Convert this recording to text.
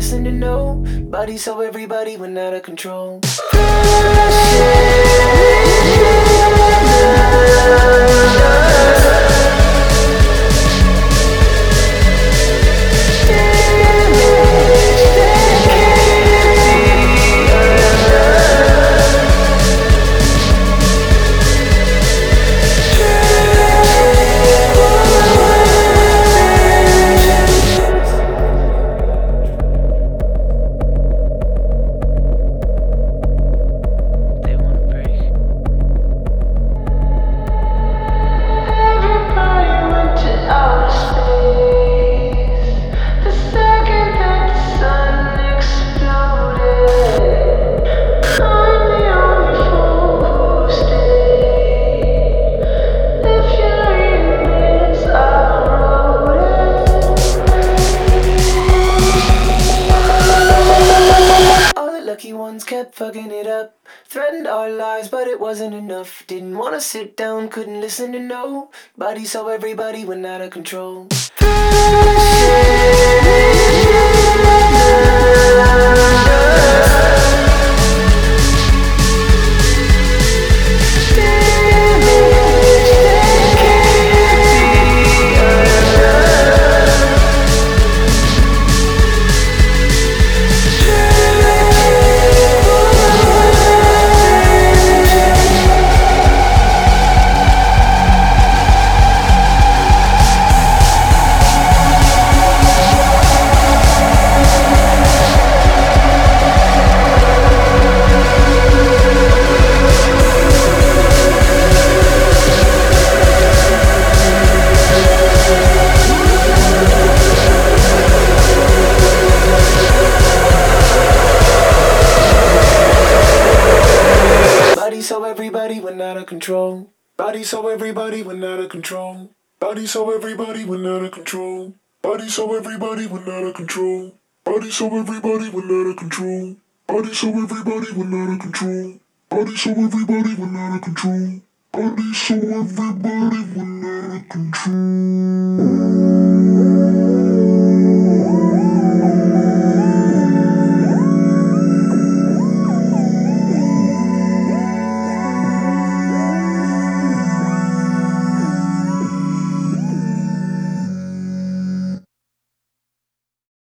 listen to nobody, so everybody went out of control. They wanna break. Everybody went to outer space the second that the sun exploded. I'm the only fool who stayed. If you're reading this, I wrote it. All the lucky ones kept fucking it up. Threatened our lives, but it wasn't enough. Didn't wanna sit down, couldn't listen to nobody, so everybody went out of control. So everybody went out of control. Body so everybody went out of control. Body so everybody went out of control. Body so everybody went out of control. Body so everybody went out of control. Body so everybody went out of control. Body so everybody went out of control. Body so everybody went out of control.